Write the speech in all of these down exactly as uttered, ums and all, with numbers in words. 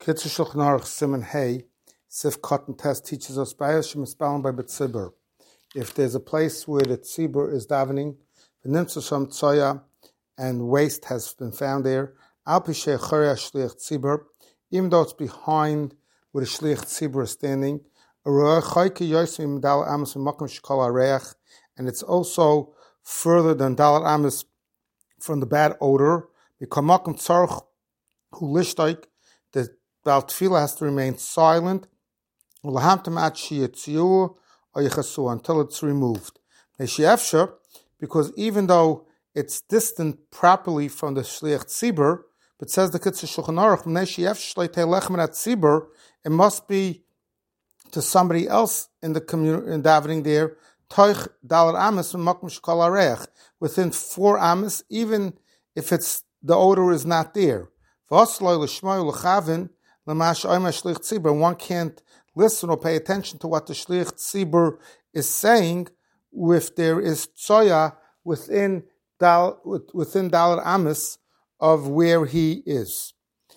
Kitzur Shulchan Aruch Siman Hey, Sif Cotton Test teaches us Bayas Shemispalin by B'tzibur. If there's a place where the tzibur is davening, v'nimtzu sham tzoya, and waste has been found there, al pi she'echarei shliach tzibur, even though it's behind where the shliach tzibur is standing, and it's also further than dalat amis from the bad odor. The Baal Tefillah has to remain silent until it's removed. Because even though it's distant properly from the shliach tzibur, but says the Kitzur Shulchan Aruch, it must be to somebody else in the community in davening there, within four amas, even if it's the odor is not there. One can't listen or pay attention to what the shliach tzibur is saying if there is tzoya within dal within dalar amis of where he is.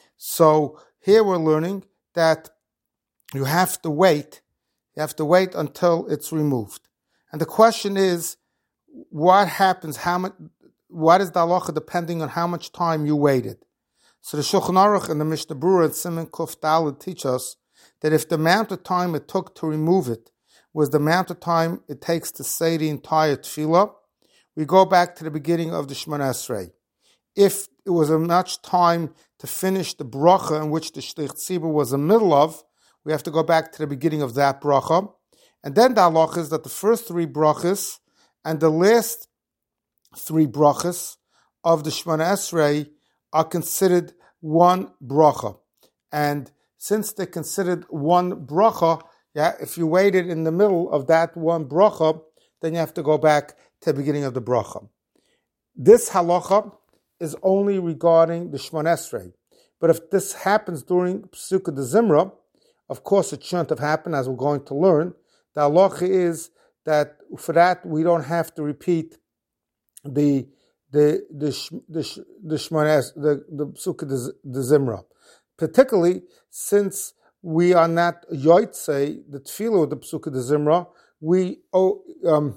So here we're learning that you have to wait. You have to wait until it's removed. And the question is, what happens? How much? What is the halacha depending on how much time you waited? So the Shulchan Aruch and the Mishnah Berurah and Siman Kuf Daled teach us that if the amount of time it took to remove it was the amount of time it takes to say the entire tefillah, we go back to the beginning of the Shemona Esrei. If it was much time to finish the bracha in which the shliach tzibur was in the middle of, we have to go back to the beginning of that bracha. And then the halacha is that the first three brachas and the last three brachas of the Shemona Esrei are considered one bracha. And since they're considered one bracha, yeah, if you waited in the middle of that one bracha, then you have to go back to the beginning of the bracha. This halacha is only regarding the Shemona Esrei. But if this happens during Pesukah de Zimra, of course it shouldn't have happened, as we're going to learn. The halacha is that for that we don't have to repeat the the the the the Shemona the the Pesukah de Zimra, particularly since we are not yotzei the tefillah of the Pesukah de Zimra. We oh, um,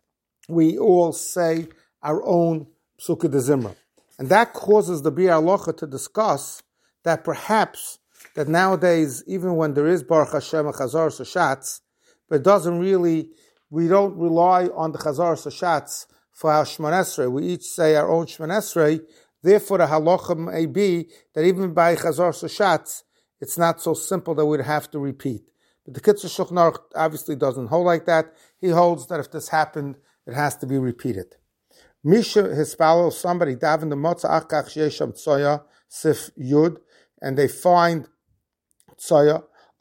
we all say our own Pesukah de Zimra, and that causes the Bir Halacha to discuss that perhaps that nowadays, even when there is Baruch Hashem a Chazar Sashatz, but it doesn't really, we don't rely on the Chazar Sashatz for our Shemona Esrei. We each say our own Shemona Esrei. Therefore, the halacha may be that even by Chazar Sashatz, it's not so simple that we'd have to repeat. But the Kitzur Shulchan Aruch obviously doesn't hold like that. He holds that if this happened, it has to be repeated. Misha hispalo, somebody daven the motza achkach yesham tzoya sif yud, and they find tzoya.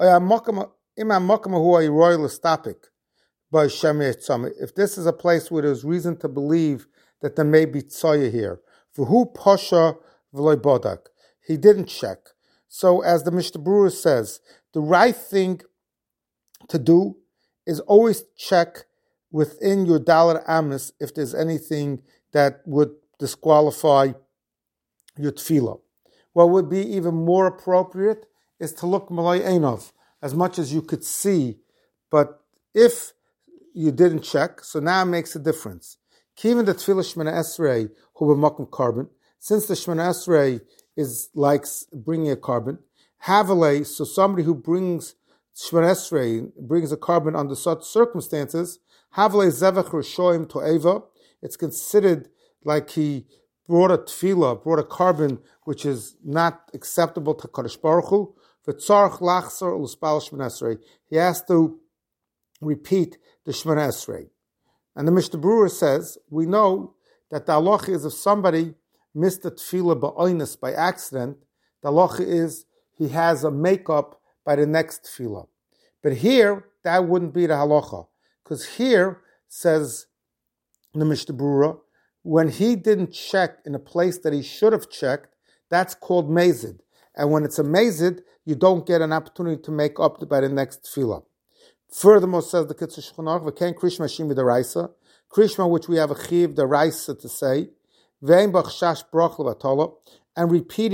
If this is a place where there's reason to believe that there may be tzoya here, v'hu pasha v'loy bodak, he didn't check. So as the Mishnah Berurah says, the right thing to do is always check within your dalar amis if there's anything that would disqualify your tefillah. What would be even more appropriate is to look malay einov, as much as you could see. But if you didn't check, so now it makes a difference. Even the tefillah Shemona Esrei hu b'makom carbon, since the Shemona Esrei is like bringing a carbon, Havalei, so somebody who brings Shemona Esrei, brings a carbon under such circumstances, Havalei zevach rishoim to'eva, it's considered like he brought a tefillah, brought a carbon which is not acceptable to Kadosh Baruch Hu, v'tzarch lachzor u'spal Shemona Esrei, he has to repeat the Shemona Esrei. And the Mishnah Berurah says, we know that the halacha is if somebody missed the tefillah ba'oinus by accident, the halacha is he has a makeup by the next tefillah. But here, that wouldn't be the halacha. Because here, says the Mishnah Berurah, when he didn't check in a place that he should have checked, that's called mazid. And when it's a mazid, you don't get an opportunity to make up by the next tefillah. Furthermore, says the Kitzur Shulchan Aruch, v'ken krishma shim v'daraisa, krishma which we have a chiv daraisa to say, ve'en b'chshash brach levatala, and repeating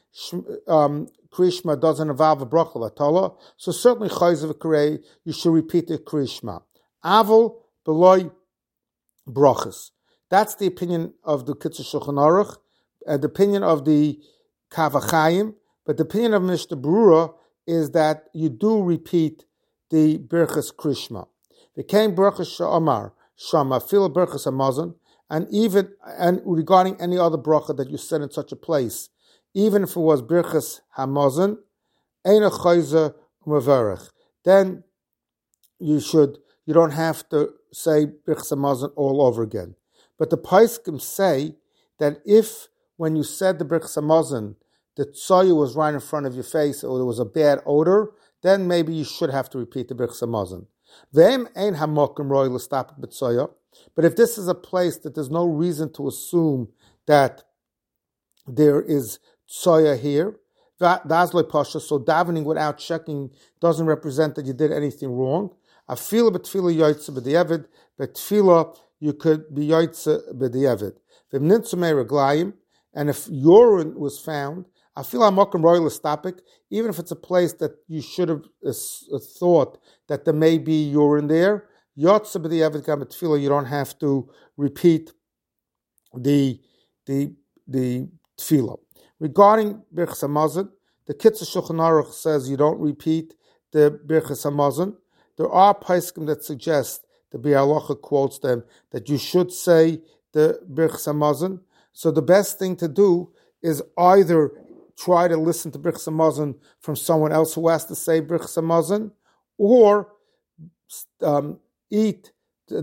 um, Krishma doesn't involve a bracha latala, so certainly chayzer v'karei, you should repeat the Krishma. Avol beloy brachas. That's the opinion of the Kitzur Shulchan Aruch, uh, the opinion of the Kavachayim, but the opinion of Mishnah Berurah is that you do repeat the Birchas Krishma. Became Birchas Sha'amar, Shama, Fila Birchas Hamazon, and even and regarding any other bracha that you said in such a place, even if it was Birchas Hamazon, Eina Chayza Umavarech, then you should, you don't have to say Birchas Hamazon all over again. But the Paiskim say that if, when you said the Birchas Hamazon, the tzoya was right in front of your face, or there was a bad odor, then maybe you should have to repeat the Birchas Hamazon. V'em ein hamokim roi l'stapik b'tzoya. But if this is a place that there's no reason to assume that there is tzoya here, dazloi pasha, so davening without checking doesn't represent that you did anything wrong. Afila b'tfila yoytze b'di'evid, but tefillah you could be yoytze b'di'evid. V'em nintzumei reglayim, and if urine was found, I feel I'm royal topic, even if it's a place that you should have uh, thought that there may be urine there, you don't have to repeat the the the tefillah. Regarding Birchas Hamazon, the Kitzur Shulchan Aruch says you don't repeat the Birchas Hamazon. There are poskim that suggest, the Biur Halacha quotes them, that you should say the Birchas Hamazon. So the best thing to do is either try to listen to Birchas Hamazon from someone else who has to say Birchas Hamazon, or um, eat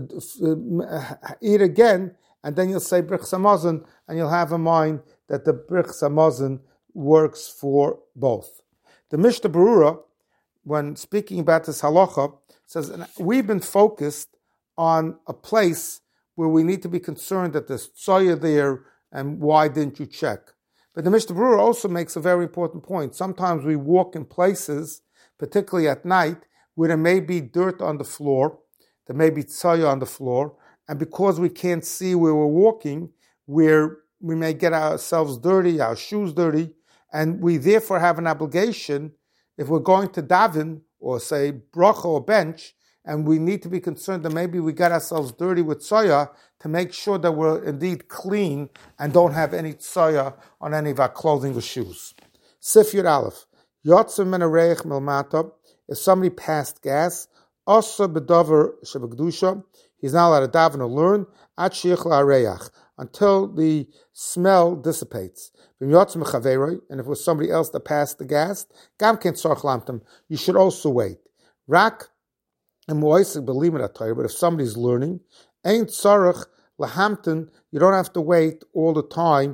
uh, eat again, and then you'll say Birchas Hamazon, and you'll have in mind that the Birchas Hamazon works for both. The Mishnah Berurah, when speaking about this halacha, says, and we've been focused on a place where we need to be concerned that there's tzoya there, and why didn't you check? But the Mishnah Berurah also makes a very important point. Sometimes we walk in places, particularly at night, where there may be dirt on the floor, there may be tzoya on the floor, and because we can't see where we're walking, where we may get ourselves dirty, our shoes dirty, and we therefore have an obligation, if we're going to daven, or say bracha or bench, and we need to be concerned that maybe we got ourselves dirty with tzoya, to make sure that we're indeed clean and don't have any tzoya on any of our clothing or shoes. Sif Yud Aleph, Yotzim min hareich milmata, if somebody passed gas, also bedover shebekdusha, he's not allowed to daven or learn, ad sheichla hareich, until the smell dissipates. And if it was somebody else that passed the gas, gam ken tzarich lamtem, you should also wait. Rak and moisik believe it, but if somebody's learning, ain't tzarich lahamten, you don't have to wait all the time.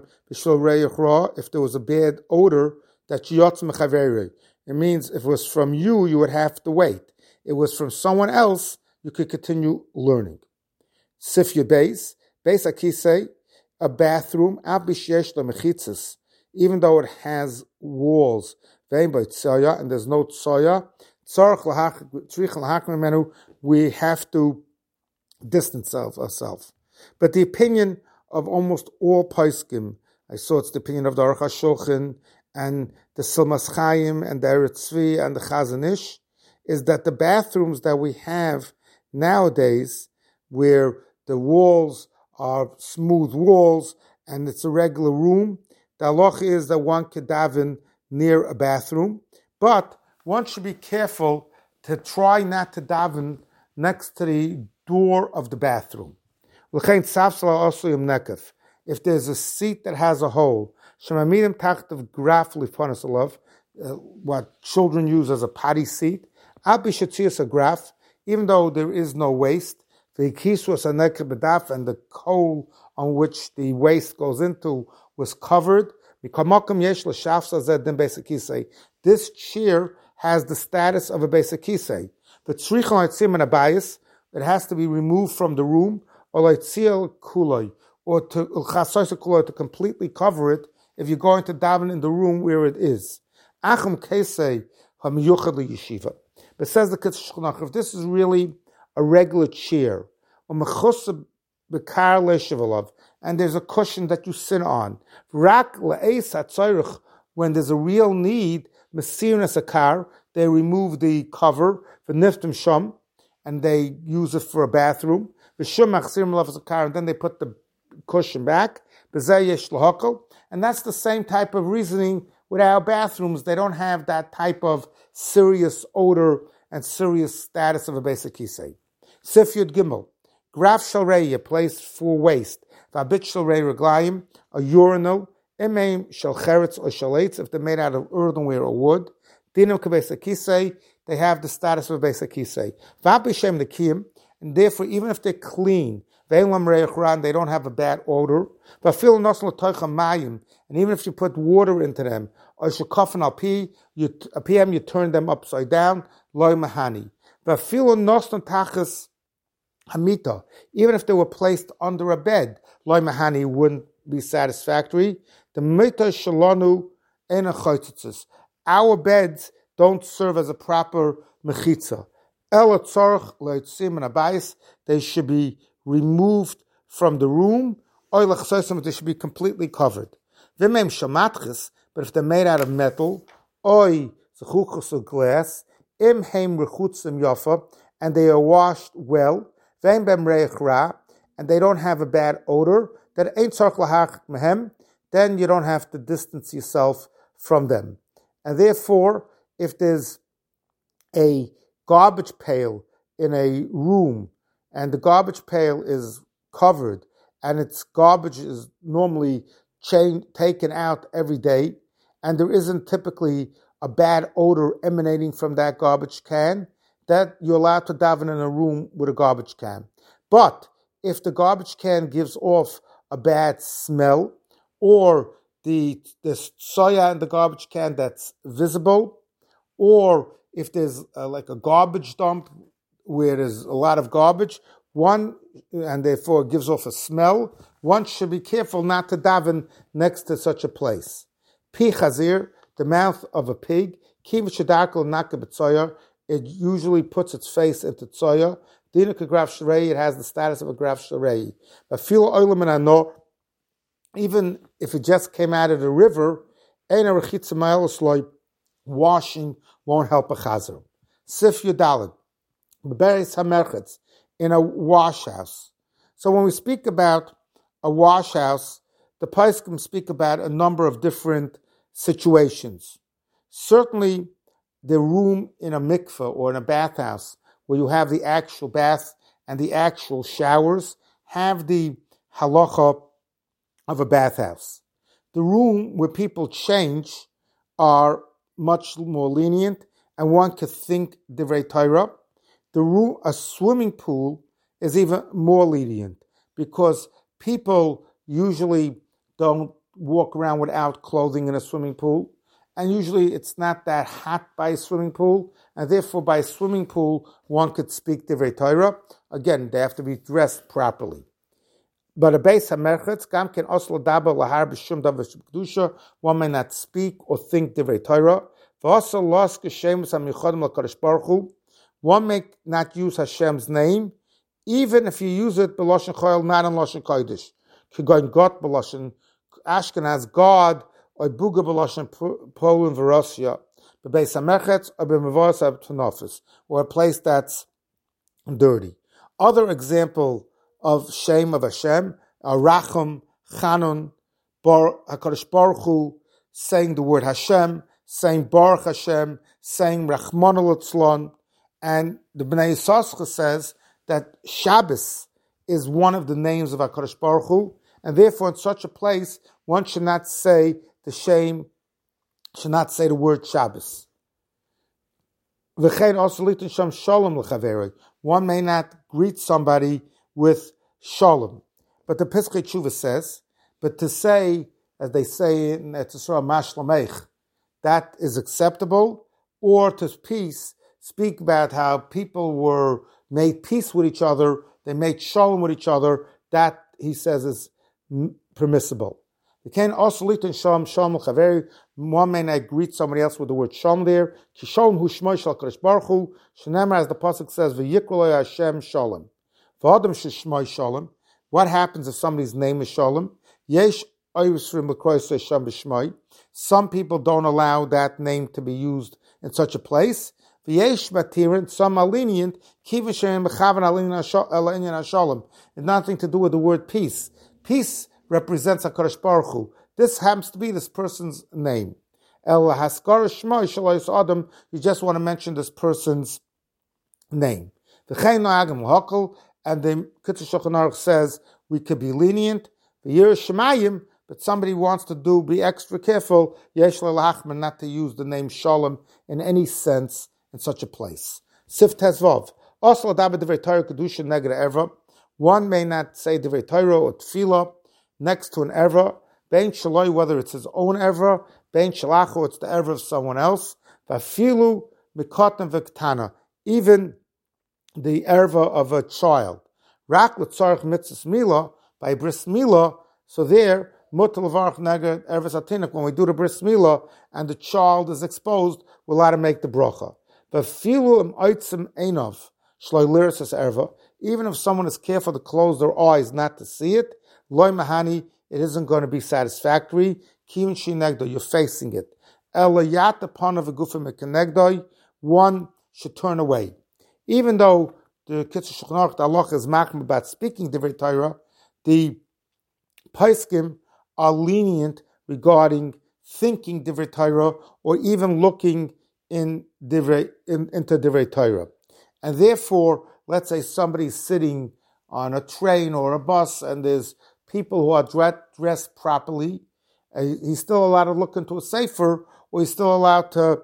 If there was a bad odor, that it means if it was from you, you would have to wait. It was from someone else, you could continue learning. Sif your base, base akise, a bathroom, even though it has walls, and there's no tzoya, we have to distance ourselves. But the opinion of almost all poskim, I saw it's the opinion of the Aruch HaShulchan and the Silmas Chaim and the Eretz Tzvi and the Chazon Ish, is that the bathrooms that we have nowadays, where the walls are smooth walls and it's a regular room, the halacha is that one could daven near a bathroom, but one should be careful to try not to daven next to the door of the bathroom. If there's a seat that has a hole, what children use as a potty seat, a graph, even though there is no waste, and the coal on which the waste goes into was covered. This chair has the status of a basic kisei. But it has to be removed from the room, or to or to completely cover it if you're going to daven in the room where it is. But says the Kitzur Shulchan Aruch, if this is really a regular chair, and there's a cushion that you sit on, when there's a real need, Mesirin Sakar, they remove the cover for Niftim Sham, and they use it for a bathroom. And then they put the cushion back. And that's the same type of reasoning with our bathrooms. They don't have that type of serious odor and serious status of a basic kisei. Sif Yud Gimel, Graf Shalrei, a place for waste. Vabit Shalrei Reglayim, a urinal. Imeim Shal Cheretz or Shalates, if they're made out of earthenware or wood. Dinam Kabesa Kisei, they have the status of a basic kisei. Vabishem the Kiyim, and therefore, even if they're clean, they don't have a bad odor. And even if you put water into them, or shekafan al pi, you a P M you turn them upside down, loy mahani. Hamita, even if they were placed under a bed, loy mahani wouldn't be satisfactory. The mita shalanu ena chaytitzes. Our beds don't serve as a proper mechitza. Ela tzarch leitzim and abayis, they should be removed from the room, or they should be completely covered. V'meim shamatchis, but if they're made out of metal, oy zechuchos of glass, im heim rechutzim yafa, and they are washed well, v'eim bem reich ra, and they don't have a bad odor, that ain't tzarch lahach mehem, then you don't have to distance yourself from them. And therefore, if there's a garbage pail in a room, and the garbage pail is covered, and its garbage is normally chain, taken out every day, and there isn't typically a bad odor emanating from that garbage can, that you're allowed to daven in a room with a garbage can. But if the garbage can gives off a bad smell, or the there's soya in the garbage can that's visible, or if there's uh, like a garbage dump where there's a lot of garbage, one, and therefore it gives off a smell, one should be careful not to daven next to such a place. Pi chazir, the mouth of a pig, kiv shadakal naka b'tzoya, it usually puts its face into tzoya. Dina graf sharei, it has the status of a graf sharei. But fil oilam and ano, even if it just came out of the river, ein arechitza ma'el washing won't help a chazer. Sif Yudalit, Beberis HaMerchetz, in a wash house. So when we speak about a wash house, the Poskim speak about a number of different situations. Certainly, the room in a mikveh or in a bathhouse, where you have the actual bath and the actual showers, have the halacha of a bathhouse. The room where people change are much more lenient, and one could think divrei Torah. The room, a swimming pool, is even more lenient because people usually don't walk around without clothing in a swimming pool, and usually it's not that hot by a swimming pool, and therefore by a swimming pool one could speak divrei Torah. Again, they have to be dressed properly. But a beis hamerchetz, gam ken oslo daba lahar b'shum davar kedusha, one may not speak or think divrei Torah. V'oslo los geshemus hamichodim l'kadosh baruch hu, one may not use Hashem's name, even if you use it b'loshen choil, not in loshen kodesh. Kegoin got b'loshen Ashkenaz God, or buga b'loshen Poland v'Russia, b'beis hamerchetz or b'mevos ha'tanofis, or a place that's dirty. Other example of shame of Hashem, Rachum, Chanun, Bar, HaKadosh Baruch Hu, saying the word Hashem, saying Baruch Hashem, saying Rachmana Litzlan, and the Bnei Yissaschar says that Shabbos is one of the names of HaKadosh Baruch Hu, and therefore in such a place, one should not say the shame, should not say the word Shabbos. V'chein also litin sham shalom l'chaverei. One may not greet somebody with shalom. But the Piskei Tshuva says, but to say, as they say in Etzisra, Mashlamech, that is acceptable, or to peace, speak about how people were made peace with each other, they made shalom with each other, that, he says, is permissible. You can also litin shalom shalom l'chaveri. One may not greet somebody else with the word shalom there. Ki shalom hu shmoi shel Kadosh Baruch Hu. Shenemar, as the pasuk says, v'yikrolei Hashem shalom. V'adam sheshmoi shalom. What happens if somebody's name is shalom? Yesh Some people don't allow that name to be used in such a place. Some are lenient. It's nothing to do with the word peace. Peace represents HaKadosh Baruch Hu. This happens to be this person's name. You just want to mention this person's name. And the Kitzur Shulchan Aruch says we could be lenient. But somebody wants to do be extra careful, not to use the name Shalom in any sense in such a place. Sif Tezvav. Also, one may not say Divrei Torah or Tefillah next to an Erva, Bein Shaloi, whether it's his own Erva, Bein Shalacho, it's the Erva of someone else, Vafilu Mikotan Viktana, even the Erva of a child. Rak L'tzarech Mitzvah Mila, by Bris Mila, so there, Mutal Varach Neged Ervas Atinik, when we do the Bris Mila and the child is exposed, we're allowed to make the bracha. But Filu Im Oitzim Einov, Shloi Liris as Erva, even if someone is careful to close their eyes not to see it, Loi Mahani, it isn't going to be satisfactory. Kim Shinegdo, you're facing it. Elayat upon of a gufim mekanegdoi, one should turn away. Even though the Kitzur Shulchan Aruch, the Allah is machmir about speaking Divrei Torah, the Paiskim are lenient regarding thinking Divrei Torah or even looking in Divrei, in, into Divrei Torah. And therefore, let's say somebody's sitting on a train or a bus and there's people who are dressed properly, uh, he's still allowed to look into a sefer, or he's still allowed to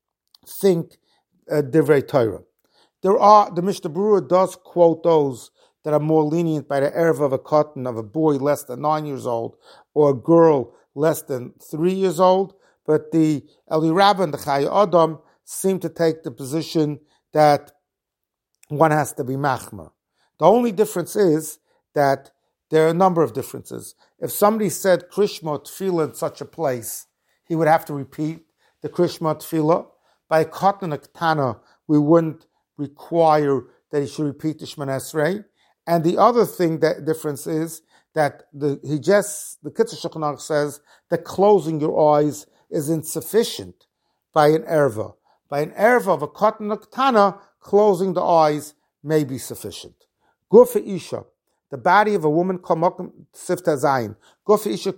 think uh, Divrei Torah. There are, the Mishnah Berurah does quote those that are more lenient by the erva of a cotton of a boy less than nine years old or a girl less than three years old, but the Eli Rabbah and the Chayei Adam seem to take the position that one has to be machmir. The only difference is that there are a number of differences. If somebody said Krishma Tefillah in such a place, he would have to repeat the Krishma Tefillah. By Katan Aktana, we wouldn't require that he should repeat the Shemona Esrei. And the other thing that difference is that the he just the Kitzur Shulchan Aruch says that closing your eyes is insufficient by an erva. By an erva of a Katan Aktana, closing the eyes may be sufficient. Gufa Isha, the body of a woman, Sifta Zayin. Gufa Isha,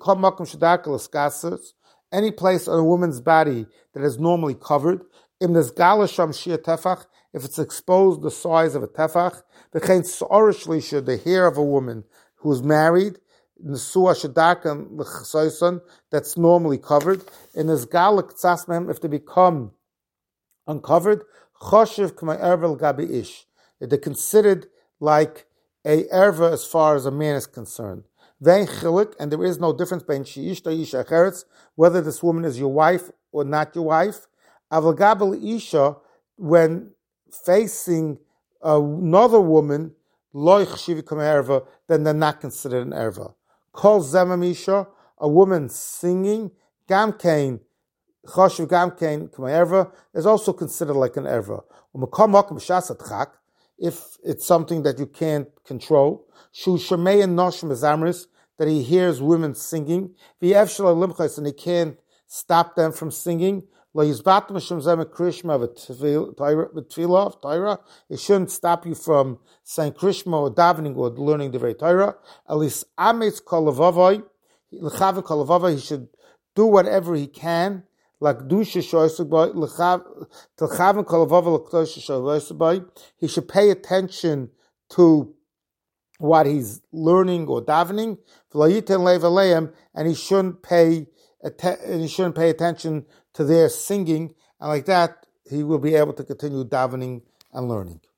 any place on a woman's body that is normally covered. If it's exposed the size of a tefach, the hair of a woman who's married, that's normally covered. In this galak tzasmem, if they become uncovered, they're considered like a erva as far as a man is concerned. And there is no difference between whether this woman is your wife or not your wife. Isha, when facing another woman, then they're not considered an erva. Kol zemam isha, a woman singing, gamkein, choshev gamkein k'ma'erva, is also considered like an erva. If it's something that you can't control, shu shemei and nosh mezamris, that he hears women singing, v'yevshel alimchos, and he can't stop them from singing. Lo yizbat mishum zeh krishma v'tfilah of Torah. It shouldn't stop you from saying krishma or davening or learning the very Torah. Elis ametz kol levavai, lechav kol levavai. He should do whatever he can. Like dusha shoysubai, lechav telchav kol levavai lekdosh shoysubai. He should pay attention to what he's learning or davening. And he shouldn't pay. And he shouldn't pay attention to their singing, and like that, he will be able to continue davening and learning.